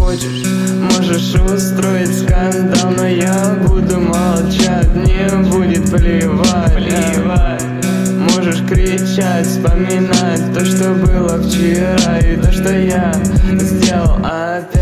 хочешь, можешь устроить скандал, но я буду молчать, мне будет плевать. Можешь кричать, вспоминать то, что было вчера, и то, что я сделал опять.